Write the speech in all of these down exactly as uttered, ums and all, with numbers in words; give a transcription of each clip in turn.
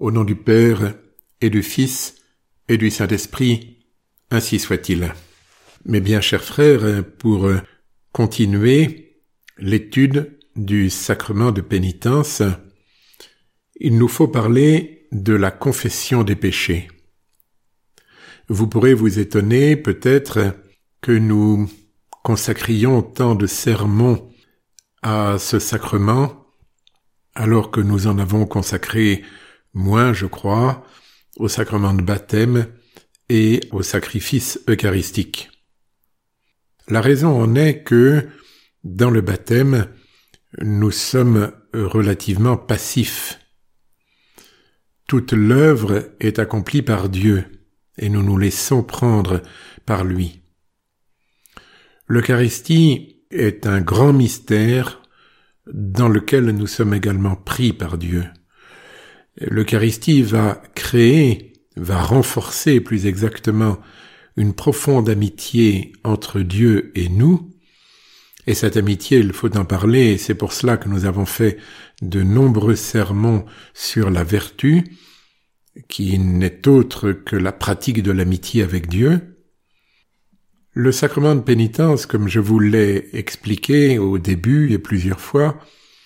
Au nom du Père et du Fils et du Saint-Esprit, ainsi soit-il. Mes bien chers frères, pour continuer l'étude du sacrement de pénitence, il nous faut parler de la confession des péchés. Vous pourrez vous étonner peut-être que nous consacrions tant de sermons à ce sacrement, alors que nous en avons consacré moins, je crois, au sacrement de baptême et au sacrifice eucharistique. La raison en est que, dans le baptême, nous sommes relativement passifs. Toute l'œuvre est accomplie par Dieu, et nous nous laissons prendre par lui. L'Eucharistie est un grand mystère dans lequel nous sommes également pris par Dieu. L'Eucharistie va créer, va renforcer plus exactement, une profonde amitié entre Dieu et nous, et cette amitié, il faut en parler, et c'est pour cela que nous avons fait de nombreux sermons sur la vertu, qui n'est autre que la pratique de l'amitié avec Dieu. Le sacrement de pénitence, comme je vous l'ai expliqué au début et plusieurs fois,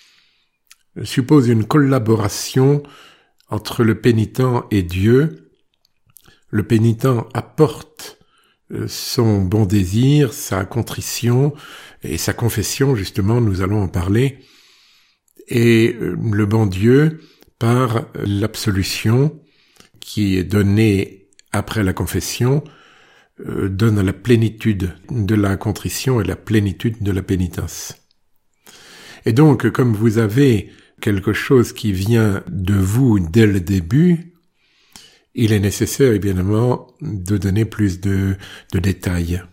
suppose une collaboration entre le pénitent et Dieu. Le pénitent apporte son bon désir, sa contrition et sa confession, justement, nous allons en parler, et le bon Dieu, par l'absolution qui est donnée après la confession, donne la plénitude de la contrition et la plénitude de la pénitence. Et donc, comme vous avez quelque chose qui vient de vous dès le début, il est nécessaire, évidemment, de donner plus de, de détails.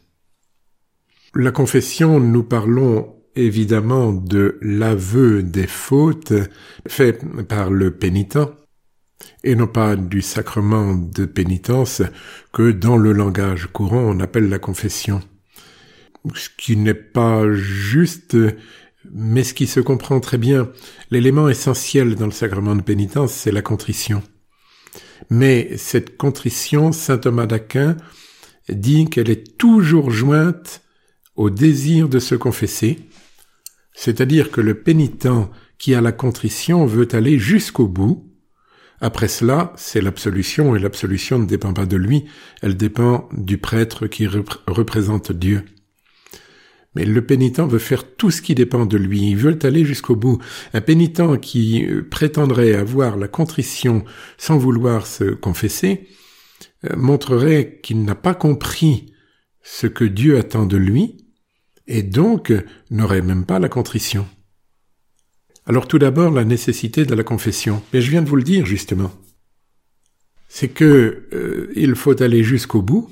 La confession, nous parlons évidemment de l'aveu des fautes fait par le pénitent, et non pas du sacrement de pénitence que dans le langage courant on appelle la confession. Ce qui n'est pas juste, mais ce qui se comprend très bien. L'élément essentiel dans le sacrement de pénitence, c'est la contrition. Mais cette contrition, saint Thomas d'Aquin dit qu'elle est toujours jointe au désir de se confesser, c'est-à-dire que le pénitent qui a la contrition veut aller jusqu'au bout. Après cela, c'est l'absolution, et l'absolution ne dépend pas de lui, elle dépend du prêtre qui rep- représente Dieu. Mais le pénitent veut faire tout ce qui dépend de lui, il veut aller jusqu'au bout. Un pénitent qui prétendrait avoir la contrition sans vouloir se confesser, euh, montrerait qu'il n'a pas compris ce que Dieu attend de lui, et donc n'aurait même pas la contrition. Alors tout d'abord, la nécessité de la confession. Mais je viens de vous le dire, justement. C'est que euh, il faut aller jusqu'au bout,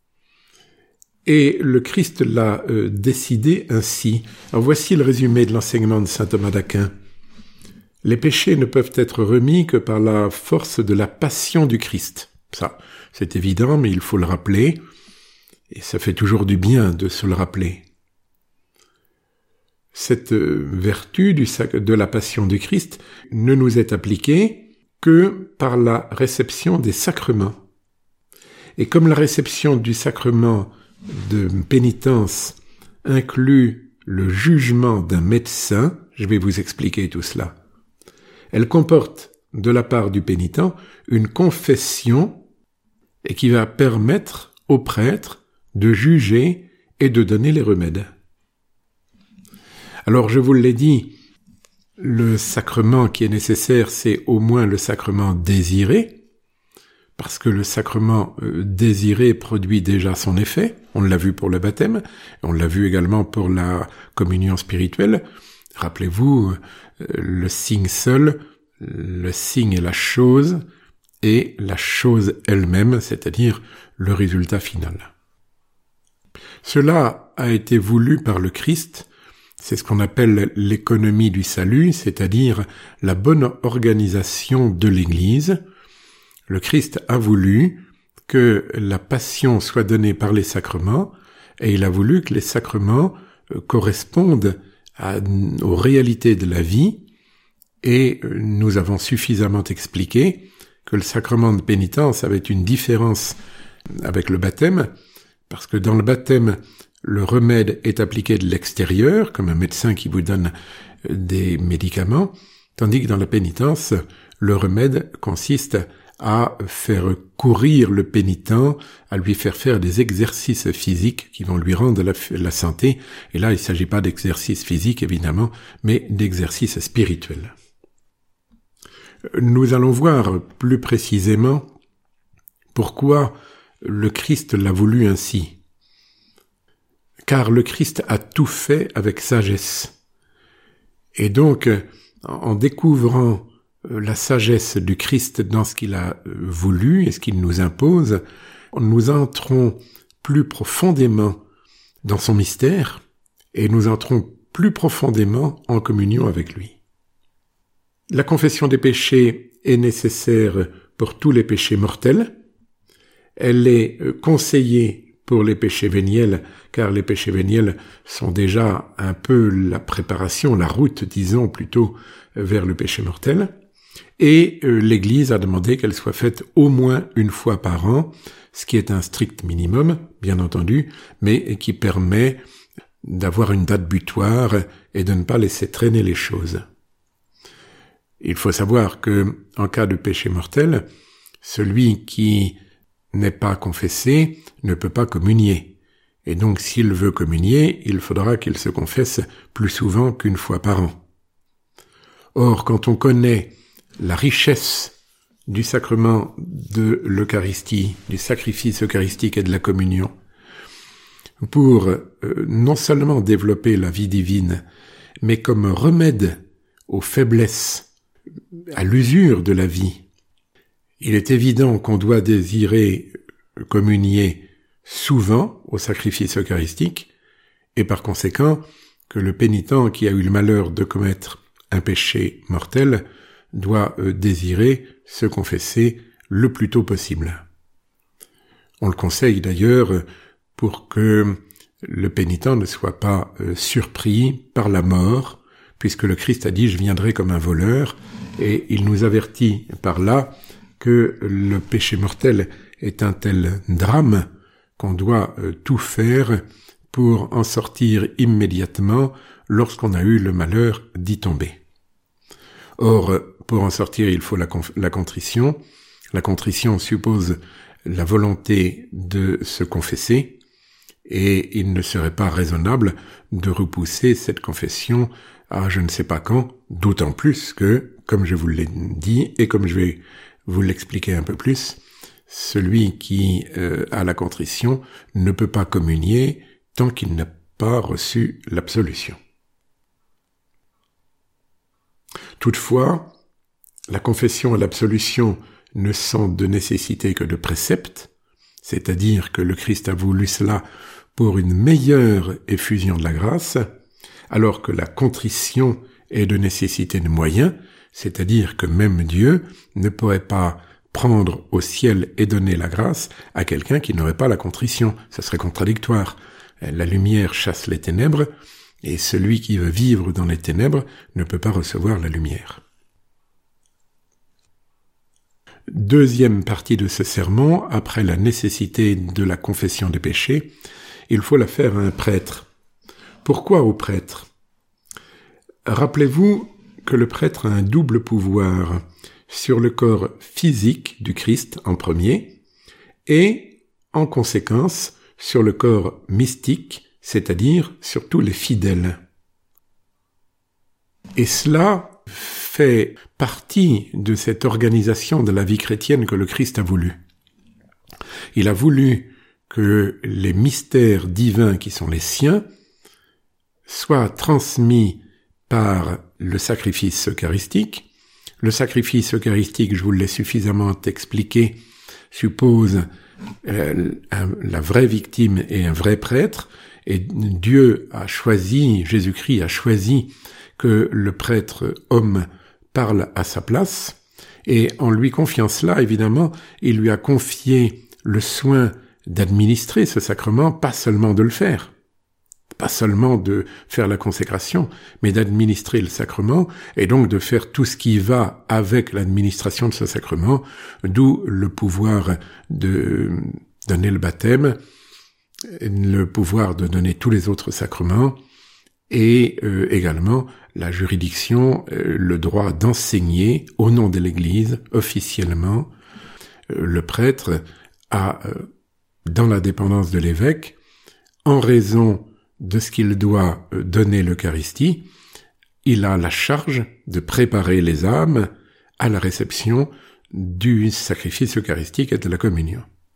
et le Christ l'a euh, décidé ainsi. Alors voici le résumé de l'enseignement de saint Thomas d'Aquin. Les péchés ne peuvent être remis que par la force de la passion du Christ. Ça, c'est évident, mais il faut le rappeler, et ça fait toujours du bien de se le rappeler. Cette vertu du sac- de la passion du Christ ne nous est appliquée que par la réception des sacrements. Et comme la réception du sacrement de pénitence inclut le jugement d'un médecin, je vais vous expliquer tout cela, elle comporte de la part du pénitent une confession et qui va permettre au prêtre de juger et de donner les remèdes. Alors, je vous l'ai dit, le sacrement qui est nécessaire, c'est au moins le sacrement désiré, parce que le sacrement euh, désiré produit déjà son effet. On l'a vu pour le baptême, on l'a vu également pour la communion spirituelle. Rappelez-vous, euh, le signe seul, le signe est la chose, et la chose elle-même, c'est-à-dire le résultat final. Cela a été voulu par le Christ. C'est ce qu'on appelle l'économie du salut, c'est-à-dire la bonne organisation de l'Église. Le Christ a voulu que la passion soit donnée par les sacrements, et il a voulu que les sacrements correspondent à, aux réalités de la vie, et nous avons suffisamment expliqué que le sacrement de pénitence avait une différence avec le baptême, parce que dans le baptême, le remède est appliqué de l'extérieur, comme un médecin qui vous donne des médicaments, tandis que dans la pénitence, le remède consiste à faire courir le pénitent, à lui faire faire des exercices physiques qui vont lui rendre la, la santé. Et là, il ne s'agit pas d'exercices physiques, évidemment, mais d'exercices spirituels. Nous allons voir plus précisément pourquoi le Christ l'a voulu ainsi. Car le Christ a tout fait avec sagesse. Et donc, en découvrant la sagesse du Christ dans ce qu'il a voulu et ce qu'il nous impose, nous entrons plus profondément dans son mystère et nous entrons plus profondément en communion avec lui. La confession des péchés est nécessaire pour tous les péchés mortels. Elle est conseillée pour les péchés véniels, car les péchés véniels sont déjà un peu la préparation, la route, disons, plutôt vers le péché mortel. Et euh, l'Église a demandé qu'elle soit faite au moins une fois par an, ce qui est un strict minimum, bien entendu, mais qui permet d'avoir une date butoir et de ne pas laisser traîner les choses. Il faut savoir que, en cas de péché mortel, celui qui n'est pas confessé ne peut pas communier. Et donc, s'il veut communier, il faudra qu'il se confesse plus souvent qu'une fois par an. Or, quand on connaît la richesse du sacrement de l'Eucharistie, du sacrifice eucharistique et de la communion, pour euh, non seulement développer la vie divine, mais comme remède aux faiblesses, à l'usure de la vie, il est évident qu'on doit désirer communier souvent au sacrifice eucharistique, et par conséquent que le pénitent qui a eu le malheur de commettre un péché mortel doit euh, désirer se confesser le plus tôt possible. On le conseille d'ailleurs pour que le pénitent ne soit pas euh, surpris par la mort, puisque le Christ a dit « Je viendrai comme un voleur », et il nous avertit par là que le péché mortel est un tel drame qu'on doit euh, tout faire pour en sortir immédiatement lorsqu'on a eu le malheur d'y tomber. Or, pour en sortir, il faut la, conf- la contrition. La contrition suppose la volonté de se confesser, et il ne serait pas raisonnable de repousser cette confession à je ne sais pas quand, d'autant plus que, comme je vous l'ai dit, et comme je vais vous l'expliquer un peu plus, celui qui euh, a la contrition ne peut pas communier tant qu'il n'a pas reçu l'absolution. Toutefois, la confession et l'absolution ne sont de nécessité que de préceptes, c'est-à-dire que le Christ a voulu cela pour une meilleure effusion de la grâce, alors que la contrition est de nécessité de moyens, c'est-à-dire que même Dieu ne pourrait pas prendre au ciel et donner la grâce à quelqu'un qui n'aurait pas la contrition. Ça serait contradictoire. La lumière chasse les ténèbres, et celui qui veut vivre dans les ténèbres ne peut pas recevoir la lumière. Deuxième partie de ce sermon, après la nécessité de la confession des péchés, il faut la faire à un prêtre. Pourquoi au prêtre ? Rappelez-vous que le prêtre a un double pouvoir sur le corps physique du Christ en premier, et, en conséquence, sur le corps mystique, c'est-à-dire sur tous les fidèles. Et cela fait partie de cette organisation de la vie chrétienne que le Christ a voulu. Il a voulu que les mystères divins qui sont les siens soient transmis par le sacrifice eucharistique. Le sacrifice eucharistique, je vous l'ai suffisamment expliqué, suppose euh, un, la vraie victime et un vrai prêtre, et Dieu a choisi, Jésus-Christ a choisi que le prêtre homme parle à sa place, et en lui confiant cela, évidemment, il lui a confié le soin d'administrer ce sacrement, pas seulement de le faire, pas seulement de faire la consécration, mais d'administrer le sacrement, et donc de faire tout ce qui va avec l'administration de ce sacrement, d'où le pouvoir de donner le baptême, le pouvoir de donner tous les autres sacrements, et euh, également la juridiction, euh, le droit d'enseigner au nom de l'Église, officiellement. Euh, le prêtre a, euh, dans la dépendance de l'évêque, en raison de ce qu'il doit euh, donner l'Eucharistie, il a la charge de préparer les âmes à la réception du sacrifice eucharistique et de la communion.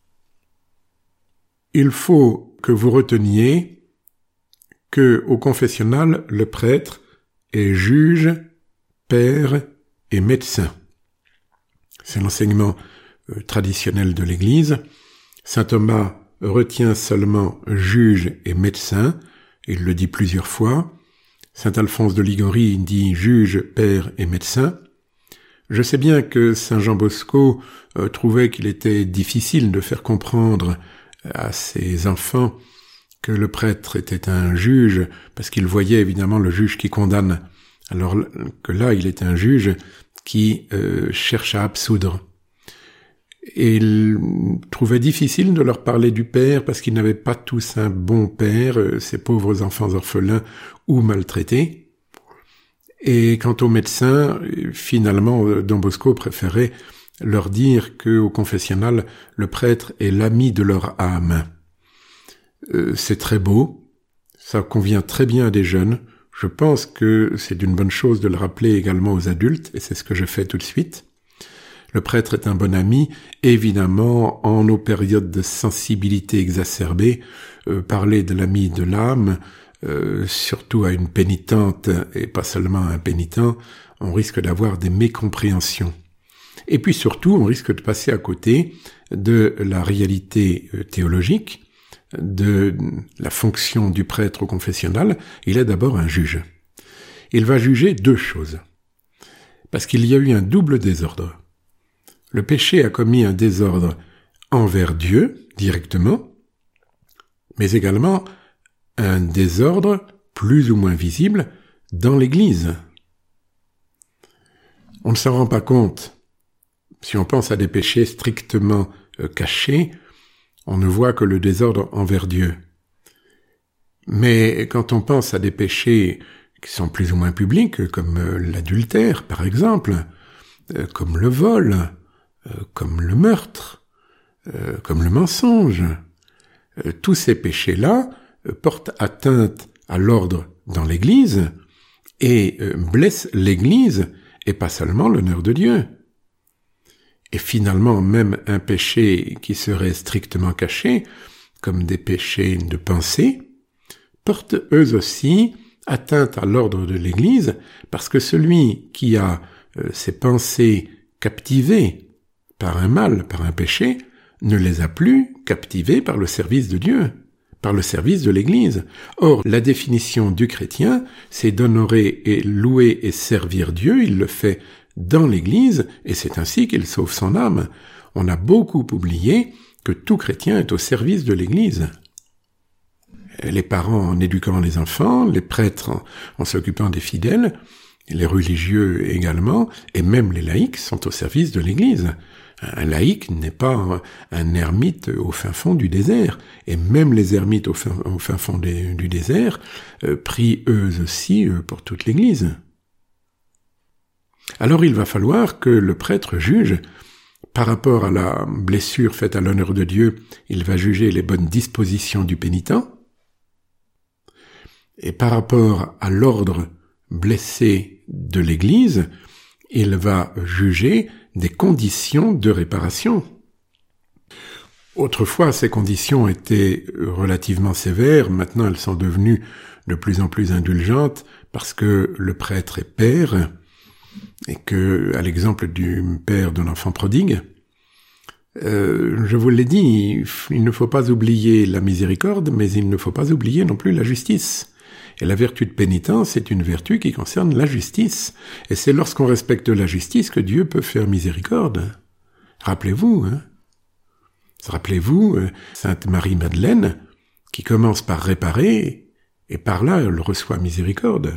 Il faut que vous reteniez que au confessionnal, le prêtre est juge, père et médecin. C'est l'enseignement euh, traditionnel de l'Église. Saint Thomas retient seulement juge et médecin, il le dit plusieurs fois. Saint Alphonse de Liguori dit juge, père et médecin. Je sais bien que Saint Jean Bosco euh, trouvait qu'il était difficile de faire comprendre à ses enfants que le prêtre était un juge, parce qu'il voyait évidemment le juge qui condamne, alors que là il est un juge qui euh, cherche à absoudre. Et il trouvait difficile de leur parler du père, parce qu'ils n'avaient pas tous un bon père, euh, ces pauvres enfants orphelins ou maltraités. Et quant aux médecins, finalement, Don Bosco préférait leur dire qu'au confessionnal, le prêtre est l'ami de leur âme. Euh, c'est très beau, ça convient très bien à des jeunes. Je pense que c'est une bonne chose de le rappeler également aux adultes, et c'est ce que je fais tout de suite. Le prêtre est un bon ami, évidemment, en nos périodes de sensibilité exacerbée, euh, parler de l'ami de l'âme, euh, surtout à une pénitente, et pas seulement à un pénitent, on risque d'avoir des mécompréhensions. Et puis surtout, on risque de passer à côté de la réalité théologique, de la fonction du prêtre au confessionnal. Il est d'abord un juge. Il va juger deux choses. Parce qu'il y a eu un double désordre. Le péché a commis un désordre envers Dieu, directement, mais également un désordre plus ou moins visible dans l'Église. On ne s'en rend pas compte. Si on pense à des péchés strictement euh, cachés, on ne voit que le désordre envers Dieu. Mais quand on pense à des péchés qui sont plus ou moins publics, comme euh, l'adultère, par exemple, euh, comme le vol, euh, comme le meurtre, euh, comme le mensonge, euh, tous ces péchés-là euh, portent atteinte à l'ordre dans l'Église et euh, blessent l'Église et pas seulement l'honneur de Dieu. Et finalement, même un péché qui serait strictement caché, comme des péchés de pensée, portent eux aussi atteinte à l'ordre de l'Église, parce que celui qui a euh, ses pensées captivées par un mal, par un péché, ne les a plus captivées par le service de Dieu, par le service de l'Église. Or, la définition du chrétien, c'est d'honorer et louer et servir Dieu, il le fait dans l'Église, et c'est ainsi qu'il sauve son âme. On a beaucoup oublié que tout chrétien est au service de l'Église. Les parents en éduquant les enfants, les prêtres en, en s'occupant des fidèles, les religieux également, et même les laïcs sont au service de l'Église. Un laïc n'est pas un, un ermite au fin fond du désert, et même les ermites au fin, au fin fond des, du désert euh, prient eux aussi euh, pour toute l'Église. Alors il va falloir que le prêtre juge, par rapport à la blessure faite à l'honneur de Dieu, il va juger les bonnes dispositions du pénitent, et par rapport à l'ordre blessé de l'Église, il va juger des conditions de réparation. Autrefois, ces conditions étaient relativement sévères, maintenant elles sont devenues de plus en plus indulgentes, parce que le prêtre est père, et que, à l'exemple du père d'un enfant prodigue, euh, je vous l'ai dit, il ne faut pas oublier la miséricorde, mais il ne faut pas oublier non plus la justice. Et la vertu de pénitence est une vertu qui concerne la justice. Et c'est lorsqu'on respecte la justice que Dieu peut faire miséricorde. Rappelez-vous, hein. Rappelez-vous, euh, Sainte Marie-Madeleine, qui commence par réparer, et par là elle reçoit miséricorde.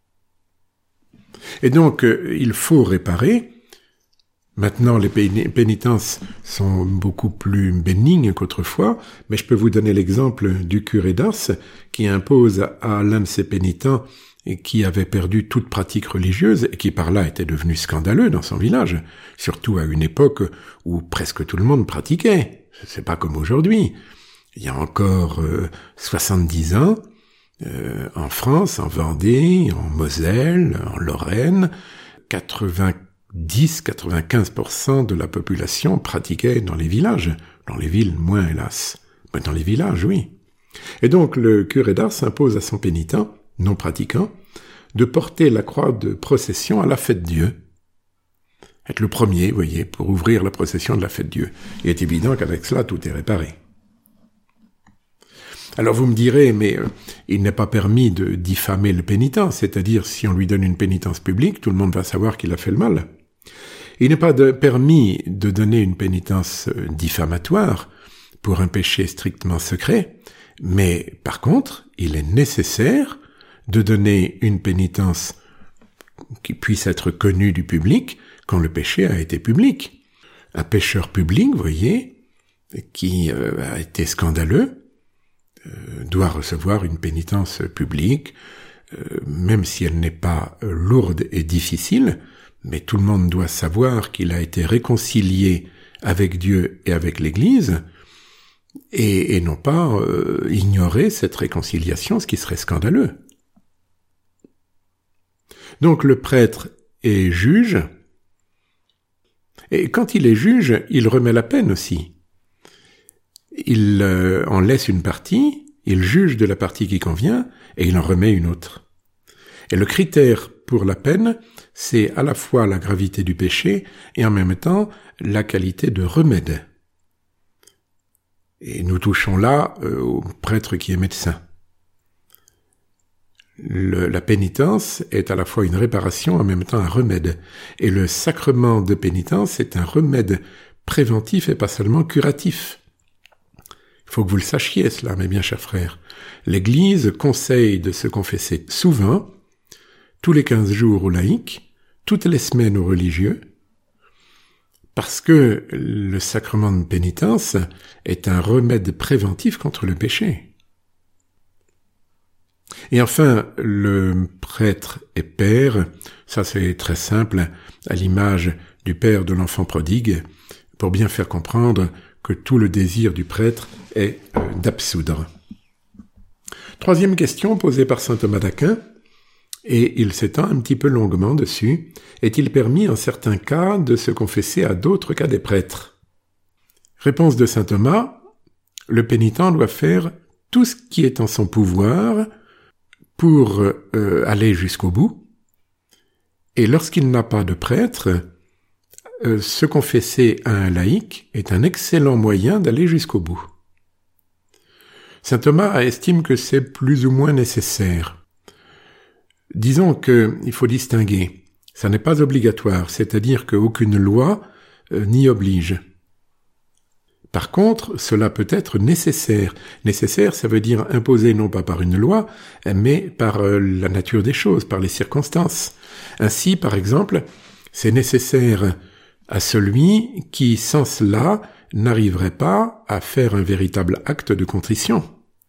Et donc il faut réparer. Maintenant, les pénitences sont beaucoup plus bénignes qu'autrefois, mais je peux vous donner l'exemple du curé d'Ars qui impose à l'un de ses pénitents et qui avait perdu toute pratique religieuse et qui par là était devenu scandaleux dans son village, surtout à une époque où presque tout le monde pratiquait. C'est pas comme aujourd'hui. Il y a encore euh, soixante-dix ans, euh, en France, en Vendée, en Moselle, en Lorraine, quatre-vingt-dix à quatre-vingt-quinze pour cent de la population pratiquait dans les villages. Dans les villes, moins hélas. Mais dans les villages, oui. Et donc le curé d'Ars impose à son pénitent, non pratiquant, de porter la croix de procession à la fête Dieu. Être le premier, vous voyez, pour ouvrir la procession de la fête Dieu. Il est évident qu'avec cela, tout est réparé. Alors vous me direz, mais euh, il n'est pas permis de diffamer le pénitent, c'est-à-dire si on lui donne une pénitence publique, tout le monde va savoir qu'il a fait le mal. Il n'est pas de, permis de donner une pénitence euh, diffamatoire pour un péché strictement secret, mais par contre, il est nécessaire de donner une pénitence qui puisse être connue du public quand le péché a été public. Un pécheur public, vous voyez, qui euh, a été scandaleux, Euh, doit recevoir une pénitence publique, euh, même si elle n'est pas euh, lourde et difficile, mais tout le monde doit savoir qu'il a été réconcilié avec Dieu et avec l'Église, et, et non pas euh, ignorer cette réconciliation, ce qui serait scandaleux. Donc le prêtre est juge, et quand il est juge, il remet la peine aussi. Il euh, en laisse une partie, il juge de la partie qui convient, et il en remet une autre. Et le critère pour la peine, c'est à la fois la gravité du péché, et en même temps la qualité de remède. Et nous touchons là euh, au prêtre qui est médecin. Le, la pénitence est à la fois une réparation, en même temps un remède. Et le sacrement de pénitence est un remède préventif et pas seulement curatif. Il faut que vous le sachiez cela, mes bien chers frères. L'Église conseille de se confesser souvent, tous les quinze jours aux laïcs, toutes les semaines aux religieux, parce que le sacrement de pénitence est un remède préventif contre le péché. Et enfin, le prêtre est père, ça c'est très simple, à l'image du père de l'enfant prodigue, pour bien faire comprendre que tout le désir du prêtre est euh, d'absoudre. Troisième question posée par saint Thomas d'Aquin, et il s'étend un petit peu longuement dessus. Est-il permis en certains cas de se confesser à d'autres cas des prêtres? Réponse de saint Thomas, le pénitent doit faire tout ce qui est en son pouvoir pour euh, aller jusqu'au bout, et lorsqu'il n'a pas de prêtre, Euh, se confesser à un laïc est un excellent moyen d'aller jusqu'au bout. Saint Thomas estime que c'est plus ou moins nécessaire. Disons qu'il faut distinguer. Ça n'est pas obligatoire, c'est-à-dire qu'aucune loi euh, n'y oblige. Par contre, cela peut être nécessaire. Nécessaire, ça veut dire imposé non pas par une loi, mais par euh, la nature des choses, par les circonstances. Ainsi, par exemple, c'est nécessaire à celui qui, sans cela, n'arriverait pas à faire un véritable acte de contrition.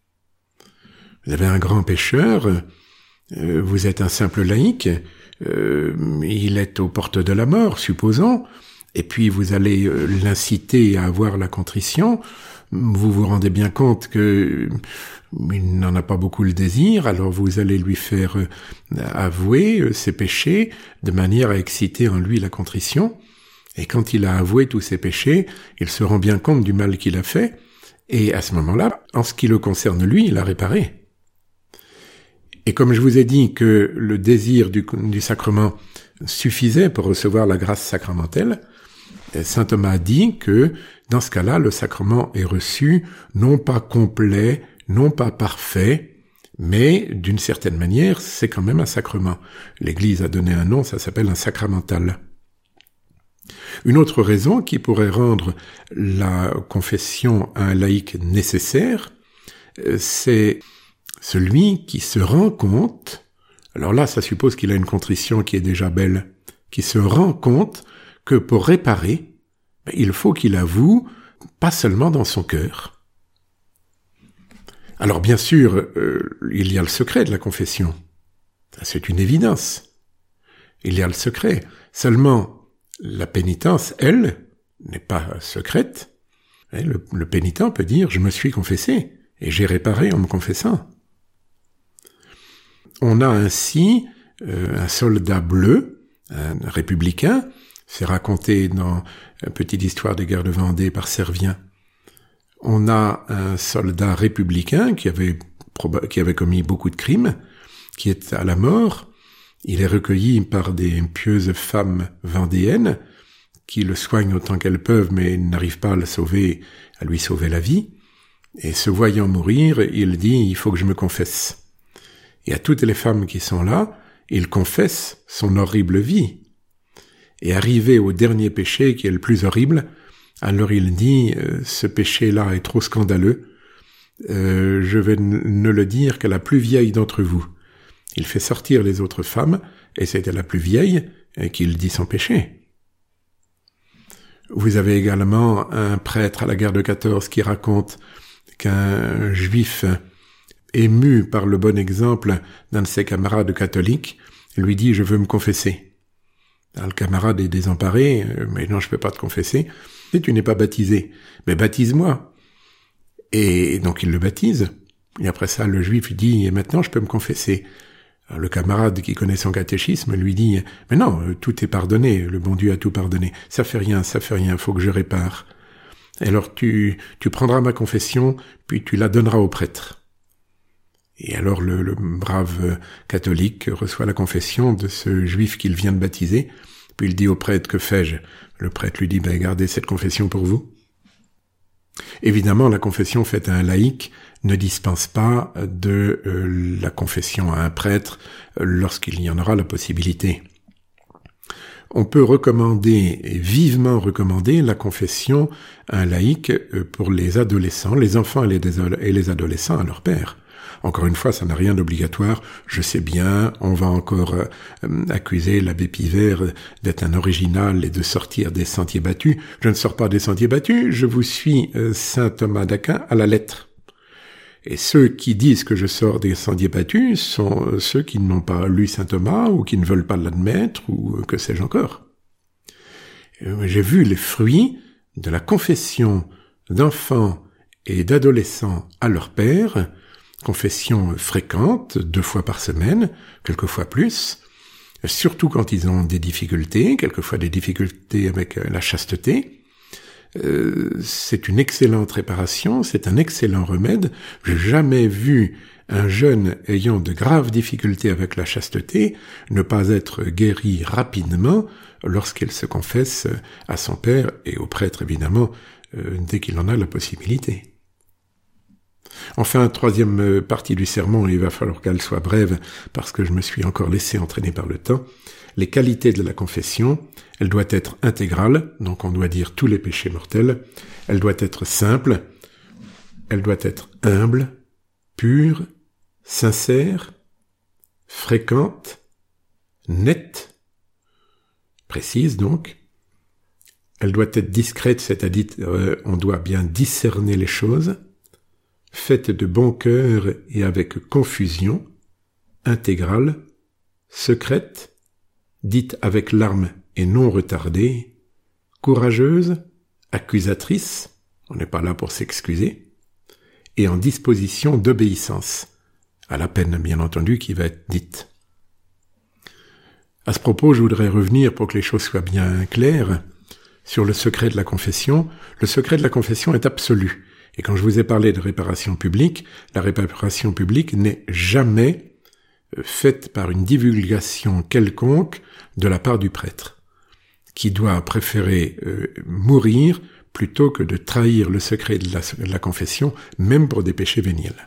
Vous avez un grand pécheur, euh, vous êtes un simple laïc, euh, il est aux portes de la mort, supposons, et puis vous allez euh, l'inciter à avoir la contrition, vous vous rendez bien compte que il n'en a pas beaucoup le désir, alors vous allez lui faire euh, avouer euh, ses péchés de manière à exciter en lui la contrition. Et quand il a avoué tous ses péchés, il se rend bien compte du mal qu'il a fait, et à ce moment-là, en ce qui le concerne lui, il a réparé. Et comme je vous ai dit que le désir du, du sacrement suffisait pour recevoir la grâce sacramentelle, saint Thomas dit que, dans ce cas-là, le sacrement est reçu non pas complet, non pas parfait, mais d'une certaine manière, c'est quand même un sacrement. L'Église a donné un nom, ça s'appelle un sacramental. Une autre raison qui pourrait rendre la confession à un laïc nécessaire, c'est celui qui se rend compte, alors là ça suppose qu'il a une contrition qui est déjà belle, qui se rend compte que pour réparer, ben, il faut qu'il avoue, pas seulement dans son cœur. Alors bien sûr, euh, il y a le secret de la confession. C'est une évidence. Il y a le secret. Seulement, la pénitence, elle, n'est pas secrète. Le, le pénitent peut dire « je me suis confessé et j'ai réparé en me confessant ». On a ainsi euh, un soldat bleu, un républicain, c'est raconté dans une petite histoire des guerres de Vendée par Servien. On a un soldat républicain qui avait, qui avait commis beaucoup de crimes, qui est à la mort. Il est recueilli par des pieuses femmes vendéennes qui le soignent autant qu'elles peuvent, mais n'arrivent pas à le sauver, à lui sauver la vie. Et se voyant mourir, il dit « il faut que je me confesse ». Et à toutes les femmes qui sont là, il confesse son horrible vie. Et arrivé au dernier péché, qui est le plus horrible, alors il dit euh, « ce péché-là est trop scandaleux, euh, je vais n- ne le dire qu'à la plus vieille d'entre vous ». Il fait sortir les autres femmes, et c'est à la plus vieille euh, qu'il dit son péché. Vous avez également un prêtre à la guerre de quatorze qui raconte qu'un juif ému par le bon exemple d'un de ses camarades catholiques lui dit « je veux me confesser ». Le camarade est désemparé, « mais non, je peux pas te confesser ». « Tu n'es pas baptisé, mais baptise-moi. » Et donc il le baptise. Et après ça, le juif dit « et maintenant je peux me confesser ». Alors, le camarade qui connaît son catéchisme lui dit « mais non, tout est pardonné, le bon Dieu a tout pardonné. Ça fait rien, ça fait rien, faut que je répare. Et alors tu, tu prendras ma confession, puis tu la donneras au prêtre. » Et alors le, le brave catholique reçoit la confession de ce juif qu'il vient de baptiser, puis il dit au prêtre « que fais-je » Le prêtre lui dit ben, « gardez cette confession pour vous ». Évidemment, la confession faite à un laïc ne dispense pas de euh, la confession à un prêtre euh, lorsqu'il y en aura la possibilité. On peut recommander, et vivement recommander, la confession à un laïc euh, pour les adolescents, les enfants et les, et les adolescents à leur père. Encore une fois, ça n'a rien d'obligatoire. Je sais bien, on va encore euh, accuser l'abbé Pivert d'être un original et de sortir des sentiers battus. Je ne sors pas des sentiers battus, je vous suis euh, saint Thomas d'Aquin à la lettre. Et ceux qui disent que je sors des sentiers battus sont euh, ceux qui n'ont pas lu saint Thomas ou qui ne veulent pas l'admettre ou euh, que sais-je encore. Euh, j'ai vu les fruits de la confession d'enfants et d'adolescents à leur père, confession fréquente, deux fois par semaine, quelquefois plus, surtout quand ils ont des difficultés, quelquefois des difficultés avec la chasteté. Euh, c'est une excellente réparation, c'est un excellent remède. J'ai jamais vu un jeune ayant de graves difficultés avec la chasteté ne pas être guéri rapidement lorsqu'il se confesse à son père et au prêtre, évidemment, euh, dès qu'il en a la possibilité. Enfin, troisième partie du sermon, il va falloir qu'elle soit brève parce que je me suis encore laissé entraîner par le temps. Les qualités de la confession, elle doit être intégrale, donc on doit dire tous les péchés mortels. Elle doit être simple, elle doit être humble, pure, sincère, fréquente, nette, précise donc. Elle doit être discrète, c'est-à-dire euh, on doit bien discerner les choses. Faite de bon cœur et avec confusion, intégrale, secrète, dite avec larmes et non retardée, courageuse, accusatrice, on n'est pas là pour s'excuser, et en disposition d'obéissance, à la peine bien entendu qui va être dite. À ce propos, je voudrais revenir pour que les choses soient bien claires sur le secret de la confession. Le secret de la confession est absolu. Et quand je vous ai parlé de réparation publique, la réparation publique n'est jamais faite par une divulgation quelconque de la part du prêtre, qui doit préférer euh, mourir plutôt que de trahir le secret de la, de la confession, même pour des péchés véniels.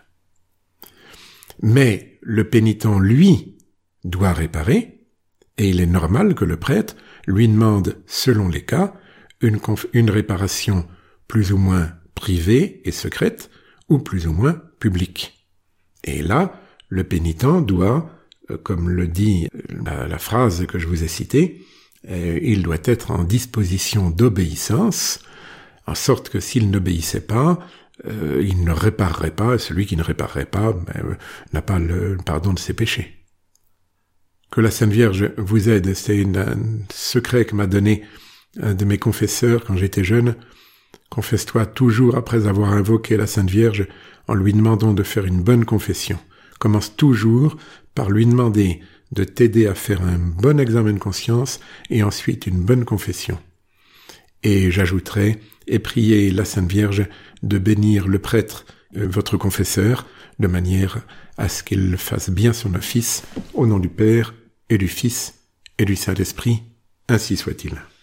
Mais le pénitent, lui, doit réparer, et il est normal que le prêtre lui demande, selon les cas, une, conf- une réparation plus ou moins privée et secrète, ou plus ou moins publique. Et là, le pénitent doit, comme le dit la, la phrase que je vous ai citée, euh, il doit être en disposition d'obéissance, en sorte que s'il n'obéissait pas, euh, il ne réparerait pas, et celui qui ne réparerait pas ben, euh, n'a pas le pardon de ses péchés. Que la Sainte Vierge vous aide, c'est une, un secret que m'a donné un de mes confesseurs quand j'étais jeune. Confesse-toi toujours après avoir invoqué la Sainte Vierge en lui demandant de faire une bonne confession. Commence toujours par lui demander de t'aider à faire un bon examen de conscience et ensuite une bonne confession. Et j'ajouterai, et priez la Sainte Vierge de bénir le prêtre, euh, votre confesseur, de manière à ce qu'il fasse bien son office, au nom du Père et du Fils et du Saint-Esprit, ainsi soit-il.